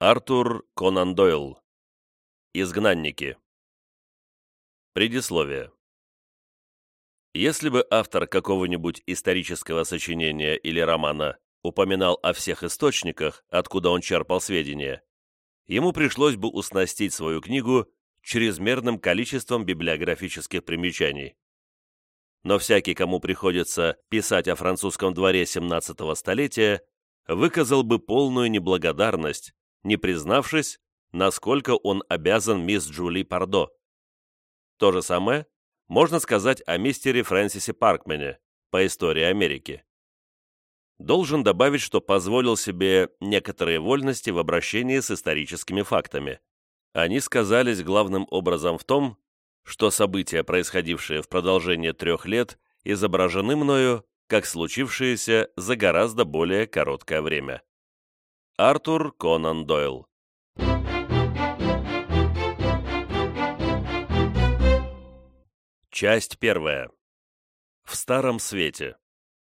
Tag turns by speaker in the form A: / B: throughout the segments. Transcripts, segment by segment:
A: Артур Конан Дойл. Изгнанники. Предисловие. Если бы автор какого-нибудь исторического сочинения или романа упоминал о всех источниках, откуда он черпал сведения, ему пришлось бы уснастить свою книгу чрезмерным количеством библиографических примечаний. Но всякий, кому приходится писать о французском дворе XVII столетия, выказал бы полную неблагодарность, не признавшись, насколько он обязан мисс Джули Пардо. То же самое можно сказать о мистере Фрэнсисе Паркмене по истории Америки. Должен добавить, что позволил себе некоторые вольности в обращении с историческими фактами. Они сказались главным образом в том, что события, происходившие в продолжение 3 лет, изображены мною как случившиеся за гораздо более короткое время. Артур Конан Дойл. Часть 1. В Старом Свете.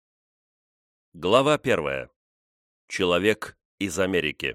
A: Глава 1. Человек из Америки.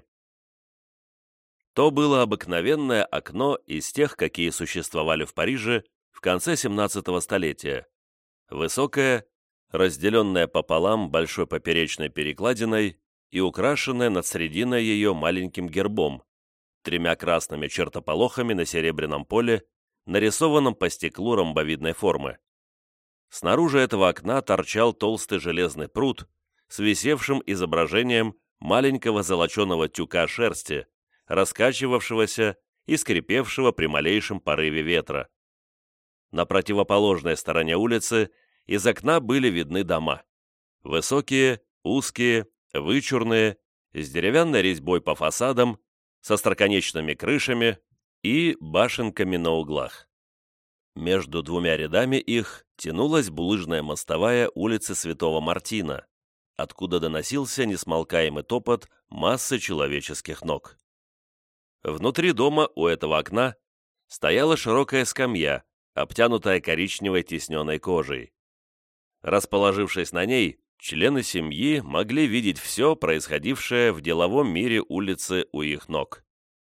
A: То было обыкновенное окно из тех, какие существовали в Париже в конце 17 столетия. Высокое, разделенное пополам большой поперечной перекладиной и украшенное над срединой ее маленьким гербом, 3 красными чертополохами на серебряном поле, нарисованном по стеклу ромбовидной формы. Снаружи этого окна торчал толстый железный прут с висевшим изображением маленького золоченого тюка шерсти, раскачивавшегося и скрипевшего при малейшем порыве ветра. На противоположной стороне улицы из окна были видны дома. Высокие, узкие, вычурные, с деревянной резьбой по фасадам, со остроконечными крышами и башенками на углах. Между 2 рядами их тянулась булыжная мостовая улицы Святого Мартина, откуда доносился несмолкаемый топот массы человеческих ног. Внутри дома у этого окна стояла широкая скамья, обтянутая коричневой тисненной кожей. Расположившись на ней, члены семьи могли видеть все происходившее в деловом мире улицы у их ног.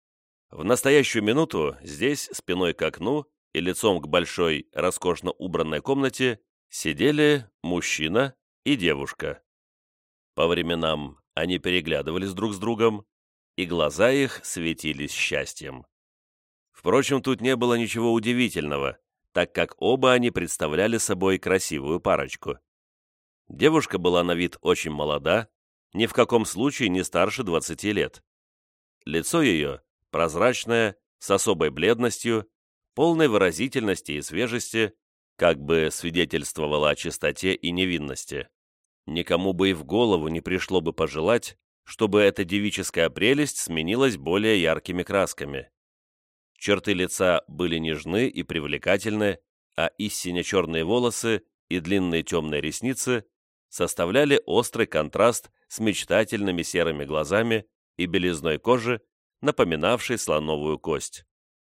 A: В настоящую минуту здесь, спиной к окну и лицом к большой, роскошно убранной комнате, сидели мужчина и девушка. По временам они переглядывались друг с другом, и глаза их светились счастьем. Впрочем, тут не было ничего удивительного, так как оба они представляли собой красивую парочку. Девушка была на вид очень молода, ни в каком случае не старше 20 лет. Лицо ее, прозрачное, с особой бледностью, полной выразительности и свежести, как бы свидетельствовало о чистоте и невинности. Никому бы и в голову не пришло бы пожелать, чтобы эта девическая прелесть сменилась более яркими красками. Черты лица были нежны и привлекательны, а истинно черные волосы и длинные темные ресницы составляли острый контраст с мечтательными серыми глазами и белизной кожи, напоминавшей слоновую кость.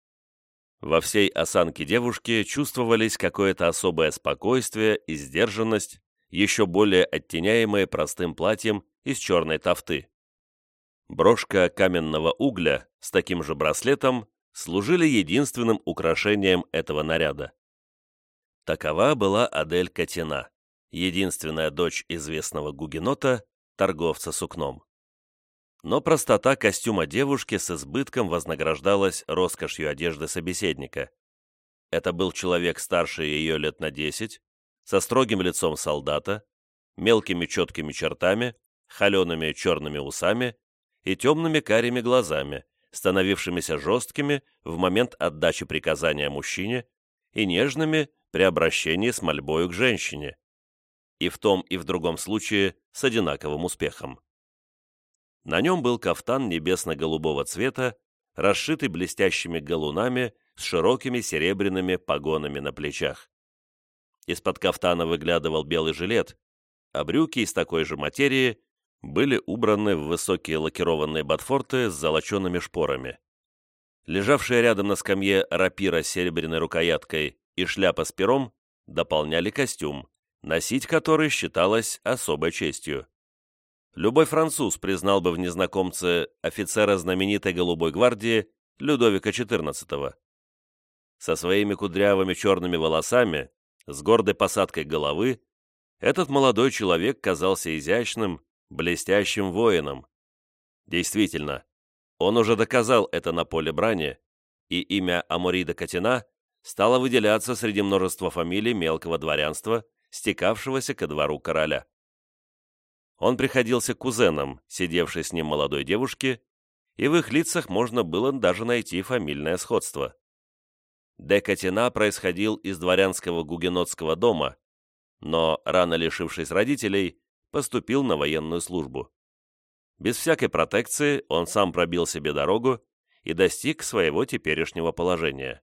A: Во всей осанке девушки чувствовались какое-то особое спокойствие и сдержанность, еще более оттеняемые простым платьем из черной тафты. Брошка каменного угля с таким же браслетом служили единственным украшением этого наряда. Такова была Адель Катина, единственная дочь известного гугенота, торговца сукном. Но простота костюма девушки с избытком вознаграждалась роскошью одежды собеседника. Это был человек старше ее лет на 10, со строгим лицом солдата, мелкими четкими чертами, холеными черными усами и темными карими глазами, становившимися жесткими в момент отдачи приказания мужчине и нежными при обращении с мольбою к женщине, и в том и в другом случае с одинаковым успехом. На нем был кафтан небесно-голубого цвета, расшитый блестящими галунами с широкими серебряными погонами на плечах. Из-под кафтана выглядывал белый жилет, а брюки из такой же материи были убраны в высокие лакированные ботфорты с золочеными шпорами. Лежавшие рядом на скамье рапира с серебряной рукояткой и шляпа с пером дополняли костюм, носить который считалось особой честью. любой француз признал бы в незнакомце офицера знаменитой Голубой гвардии Людовика XIV. Со своими кудрявыми черными волосами, с гордой посадкой головы, этот молодой человек казался изящным, блестящим воином. Действительно, он уже доказал это на поле брани, и имя Амори де Катина стало выделяться среди множества фамилий мелкого дворянства, стекавшегося ко двору короля. Он приходился кузеном, сидевшей с ним молодой девушки, и в их лицах можно было даже найти фамильное сходство. Де Катина происходил из дворянского гугенотского дома, но, рано лишившись родителей, поступил на военную службу. Без всякой протекции он сам пробил себе дорогу и достиг своего теперешнего положения.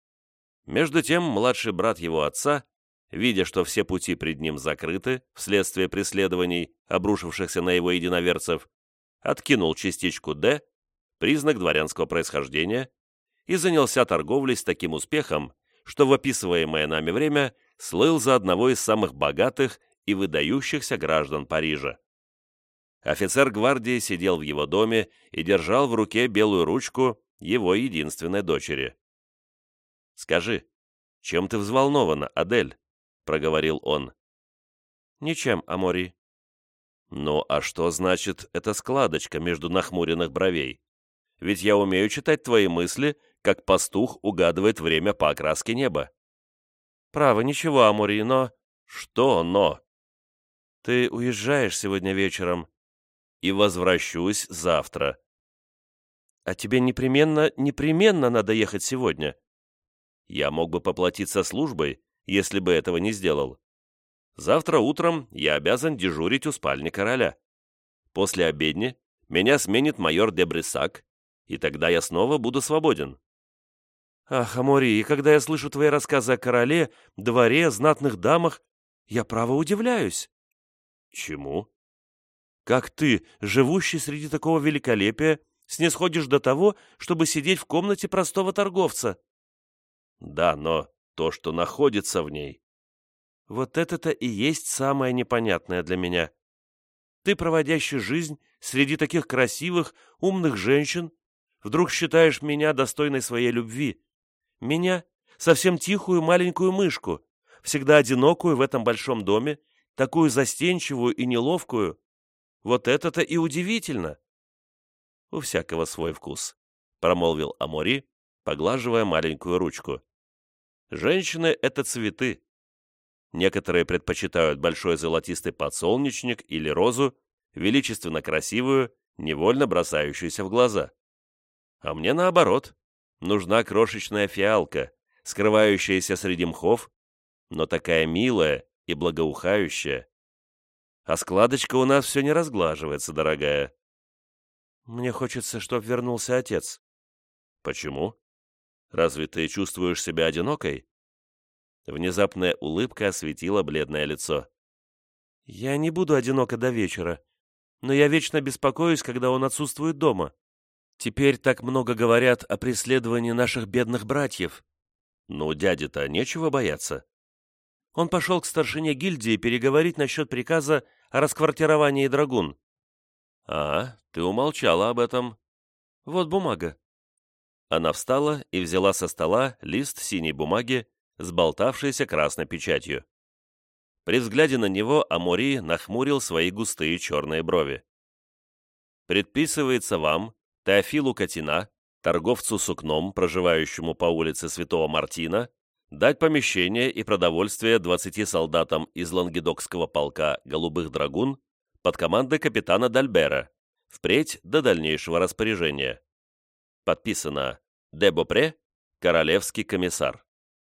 A: Между тем, младший брат его отца, видя, что все пути пред ним закрыты вследствие преследований, обрушившихся на его единоверцев, откинул частичку «Д», признак дворянского происхождения, и занялся торговлей с таким успехом, что в описываемое нами время слыл за одного из самых богатых и выдающихся граждан Парижа. Офицер гвардии сидел в его доме и держал в руке белую ручку его единственной дочери. «Скажи, чем ты взволнована, Адель?» — проговорил он. «Ничем, Амори». «Ну, а что значит эта складочка между нахмуренных бровей? Ведь я умею читать твои мысли, как пастух угадывает время по окраске неба». «Право, ничего, Амори, но...» «Что «но»?» «Ты уезжаешь сегодня вечером». «И возвращусь завтра». «А тебе непременно надо ехать сегодня». «Я мог бы поплатиться службой, если бы этого не сделал. Завтра утром я обязан дежурить у спальни короля. После обедни меня сменит майор де Бриссак, и тогда я снова буду свободен». «Ах, Амори, и когда я слышу твои рассказы о короле, дворе, знатных дамах, я право удивляюсь». «Чему?» «Как ты, живущий среди такого великолепия, снисходишь до того, чтобы сидеть в комнате простого торговца?» «Да, но то, что находится в ней...» «Вот это-то и есть самое непонятное для меня. Ты, проводящий жизнь среди таких красивых, умных женщин, вдруг считаешь меня достойной своей любви. Меня, совсем тихую маленькую мышку, всегда одинокую в этом большом доме, такую застенчивую и неловкую. Вот это-то и удивительно!» «У всякого свой вкус», — промолвил Амори, поглаживая маленькую ручку. «Женщины — это цветы. Некоторые предпочитают большой золотистый подсолнечник или розу, величественно красивую, невольно бросающуюся в глаза. А мне наоборот, нужна крошечная фиалка, скрывающаяся среди мхов, но такая милая и благоухающая. А складочка у нас все не разглаживается, дорогая». «Мне хочется, чтоб вернулся отец». «Почему? Разве ты чувствуешь себя одинокой?» Внезапная улыбка осветила бледное лицо. «Я не буду одинока до вечера, но я вечно беспокоюсь, когда он отсутствует дома. Теперь так много говорят о преследовании наших бедных братьев». «Ну, дяде-то нечего бояться». Он пошел к старшине гильдии переговорить насчет приказа о расквартировании драгун. «А, ты умолчала об этом. Вот бумага». Она встала и взяла со стола лист синей бумаги с болтавшейся красной печатью. При взгляде на него Амори нахмурил свои густые черные брови. «Предписывается вам, Теофилу Катина, торговцу сукном, проживающему по улице Святого Мартина, дать помещение и продовольствие 20 солдатам из лангедокского полка «Голубых драгун» под командой капитана Дальбера, впредь до дальнейшего распоряжения. Подписано Де Бопре, королевский комиссар».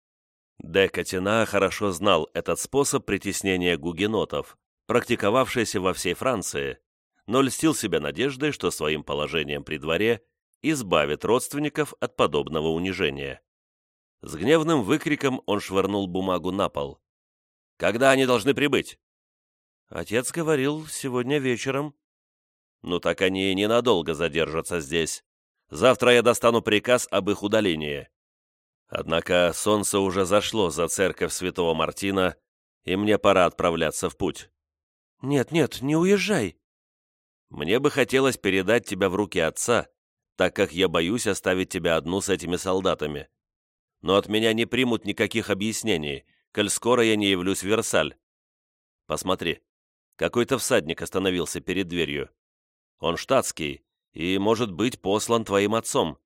A: Де Катина хорошо знал этот способ притеснения гугенотов, практиковавшийся во всей Франции, но льстил себя надеждой, что своим положением при дворе избавит родственников от подобного унижения. С гневным выкриком он швырнул бумагу на пол. «Когда они должны прибыть?» «Отец говорил, сегодня вечером». «Ну так они и ненадолго задержатся здесь. Завтра я достану приказ об их удалении. Однако солнце уже зашло за церковь Святого Мартина, и мне пора отправляться в путь». «Нет, не уезжай». Мне бы хотелось передать тебя в руки отца, так как я боюсь оставить тебя одну с этими солдатами. Но от меня не примут никаких объяснений, коль скоро я не явлюсь в Версаль. Посмотри, какой-то всадник остановился перед дверью. Он штатский и, может быть, послан твоим отцом».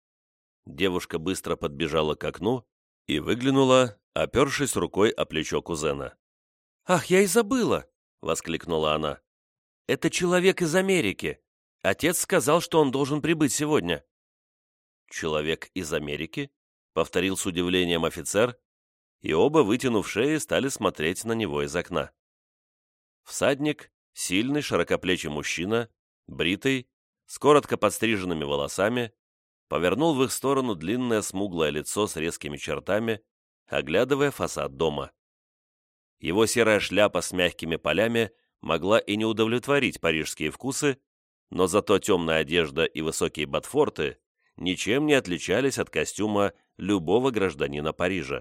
A: Девушка быстро подбежала к окну и выглянула, опершись рукой о плечо кузена. «Ах, я и забыла!» — воскликнула она. «Это человек из Америки. Отец сказал, что он должен прибыть сегодня». «Человек из Америки?» — повторил с удивлением офицер, и оба, вытянув шеи, стали смотреть на него из окна. Всадник, сильный, широкоплечий мужчина, бритый, с коротко подстриженными волосами, повернул в их сторону длинное смуглое лицо с резкими чертами, оглядывая фасад дома. Его серая шляпа с мягкими полями могла и не удовлетворить парижские вкусы, но зато темная одежда и высокие ботфорты ничем не отличались от костюма любого гражданина Парижа.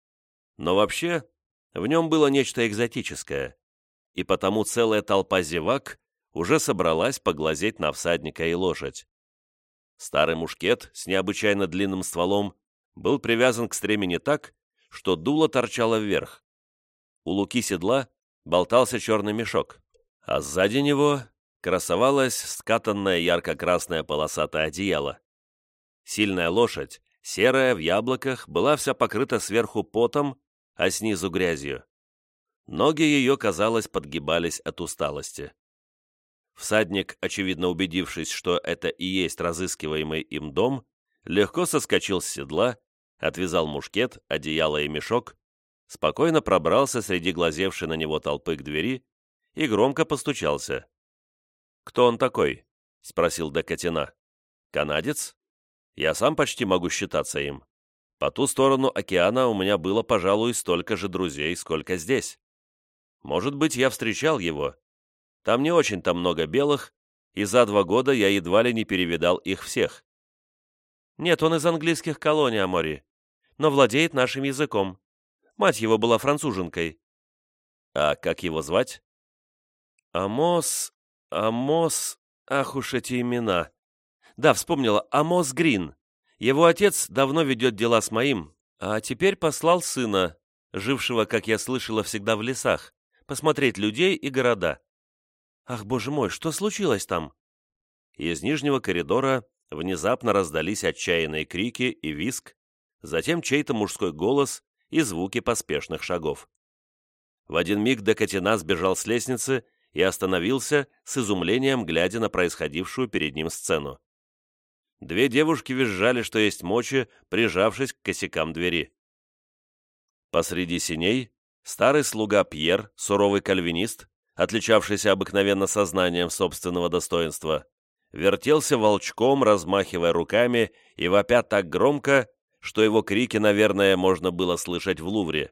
A: Но вообще, в нем было нечто экзотическое, и потому целая толпа зевак уже собралась поглазеть на всадника и лошадь. Старый мушкет с необычайно длинным стволом был привязан к стремени так, что дуло торчало вверх. У луки седла болтался черный мешок, а сзади него красовалось скатанное ярко-красное полосатое одеяло. Сильная лошадь, серая, в яблоках, была вся покрыта сверху потом, а снизу грязью. Ноги ее, казалось, подгибались от усталости. Всадник, очевидно убедившись, что это и есть разыскиваемый им дом, легко соскочил с седла, отвязал мушкет, одеяло и мешок, спокойно пробрался среди глазевшей на него толпы к двери и громко постучался. «Кто он такой?» — спросил Декатина. «Канадец? Я сам почти могу считаться им. По ту сторону океана у меня было, пожалуй, столько же друзей, сколько здесь. Может быть, я встречал его. Там не очень-то много белых, и за 2 года я едва ли не перевидал их всех». «Нет, он из английских колоний, Амори, но владеет нашим языком. Мать его была француженкой». «А как его звать?» «Амос... Амос... Ах уж эти имена. Да, вспомнила, Амос Грин. Его отец давно ведет дела с моим, а теперь послал сына, жившего, как я слышала, всегда в лесах, посмотреть людей и города. Ах, боже мой, что случилось там?» Из нижнего коридора внезапно раздались отчаянные крики и визг, затем чей-то мужской голос и звуки поспешных шагов. В один миг Декатина сбежал с лестницы и остановился, с изумлением глядя на происходившую перед ним сцену. 2 девушки визжали, что есть мочи, прижавшись к косякам двери. Посреди сеней старый слуга Пьер, суровый кальвинист, отличавшийся обыкновенно сознанием собственного достоинства, вертелся волчком, размахивая руками и вопя так громко, что его крики, наверное, можно было слышать в Лувре.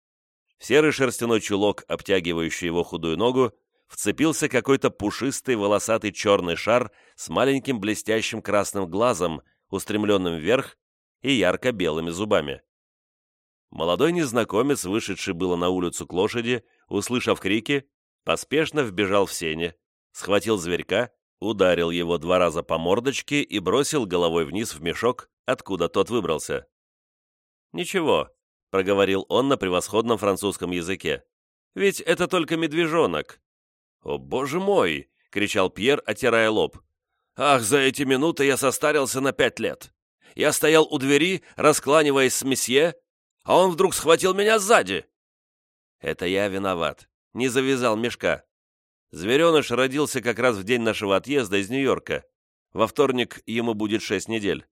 A: В серый шерстяной чулок, обтягивающий его худую ногу, вцепился какой-то пушистый волосатый черный шар с маленьким блестящим красным глазом, устремленным вверх, и ярко-белыми зубами. Молодой незнакомец, вышедший было на улицу к лошади, услышав крики, поспешно вбежал в сени, схватил зверька, ударил его 2 раза по мордочке и бросил головой вниз в мешок, откуда тот выбрался. «Ничего», — проговорил он на превосходном французском языке, — «ведь это только медвежонок». «О, боже мой!» — кричал Пьер, отирая лоб. «Ах, за эти минуты я состарился на 5 лет. Я стоял у двери, раскланиваясь с месье, а он вдруг схватил меня сзади». «Это я виноват. Не завязал мешка. Звереныш родился как раз в день нашего отъезда из Нью-Йорка. Во вторник ему будет 6 недель.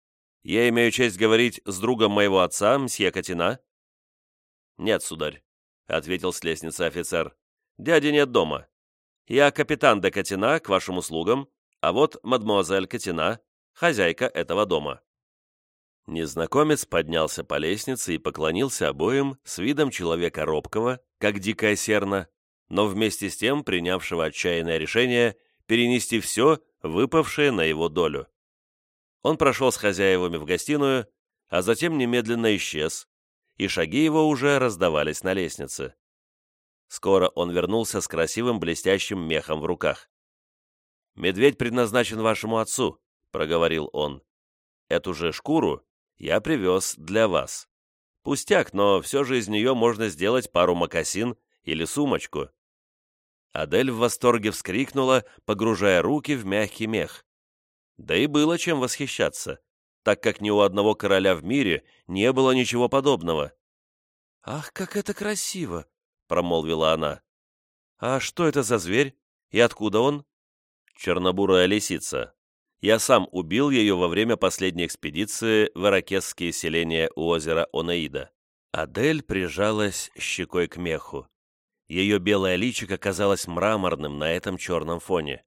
A: Я имею честь говорить с другом моего отца, мсье Катина?» «Нет, сударь», — ответил с лестницы офицер. «Дяди нет дома. Я капитан де Катина, к вашим услугам, а вот мадемуазель Катина, хозяйка этого дома». Незнакомец поднялся по лестнице и поклонился обоим с видом человека робкого, как дикая серна, но вместе с тем принявшего отчаянное решение перенести все, выпавшее на его долю. Он прошел с хозяевами в гостиную, а затем немедленно исчез, и шаги его уже раздавались на лестнице. Скоро он вернулся с красивым блестящим мехом в руках. «Медведь предназначен вашему отцу», — проговорил он. «Эту же шкуру я привез для вас. Пустяк, но все же из нее можно сделать пару мокасин или сумочку». Адель в восторге вскрикнула, погружая руки в мягкий мех. Да и было чем восхищаться, так как ни у одного короля в мире не было ничего подобного. «Ах, как это красиво!» — промолвила она. «А что это за зверь? И откуда он?» «Чернобурая лисица. Я сам убил ее во время последней экспедиции в иракесские селения у озера Онеида». Адель прижалась щекой к меху. Ее белое личико казалось мраморным на этом черном фоне.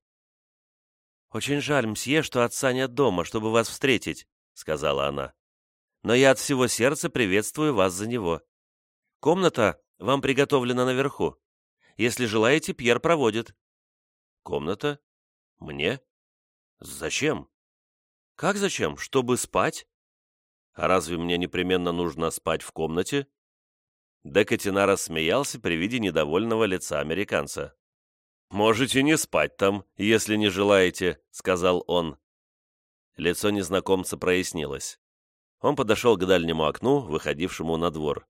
A: «Очень жаль, мсье, что отца нет дома, чтобы вас встретить», — сказала она. «Но я от всего сердца приветствую вас за него. Комната вам приготовлена наверху. Если желаете, Пьер проводит». «Комната? Мне? Зачем?» «Как зачем? Чтобы спать?» «А разве мне непременно нужно спать в комнате?» Де Катина рассмеялся при виде недовольного лица американца. «Можете не спать там, если не желаете», — сказал он. Лицо незнакомца прояснилось. Он подошел к дальнему окну, выходившему на двор.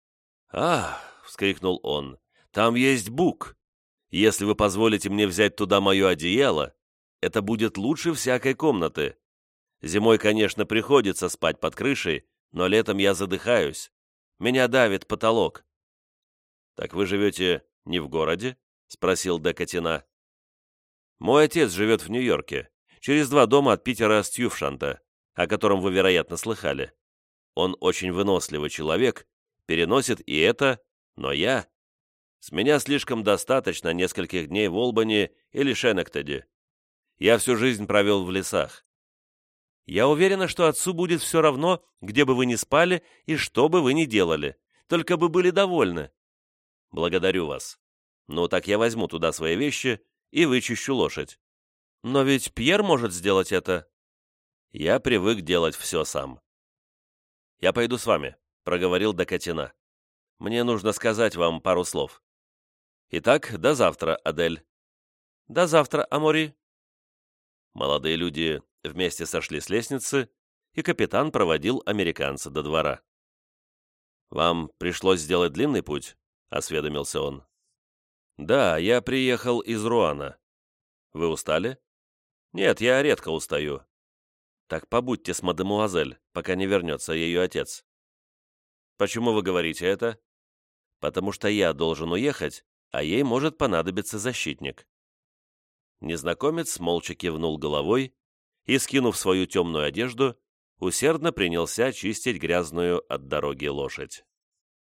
A: «Ах!» — вскрикнул он. «Там есть бук. Если вы позволите мне взять туда мое одеяло, это будет лучше всякой комнаты. Зимой, конечно, приходится спать под крышей, но летом я задыхаюсь. Меня давит потолок». «Так вы живете не в городе?» — спросил де Катина. «Мой отец живет в Нью-Йорке, через 2 дома от Питера Стьюфшанта, о котором вы, вероятно, слыхали. Он очень выносливый человек, переносит и это, но я... С меня слишком достаточно нескольких дней в Олбани или Шенектеде. Я всю жизнь провел в лесах. Я уверена, что отцу будет все равно, где бы вы ни спали и что бы вы ни делали, только бы были довольны». «Благодарю вас. Ну, так я возьму туда свои вещи и вычищу лошадь». «Но ведь Пьер может сделать это». «Я привык делать все сам». «Я пойду с вами», — проговорил де Катина. «Мне нужно сказать вам пару слов. Итак, до завтра, Адель». «До завтра, Амори». Молодые люди вместе сошли с лестницы, и капитан проводил американца до двора. «Вам пришлось сделать длинный путь?» — осведомился он. «Да, я приехал из Руана». «Вы устали?» «Нет, я редко устаю». «Так побудьте с мадемуазель, пока не вернется ее отец». «Почему вы говорите это?» «Потому что я должен уехать, а ей может понадобиться защитник». Незнакомец молча кивнул головой и, скинув свою темную одежду, усердно принялся чистить грязную от дороги лошадь.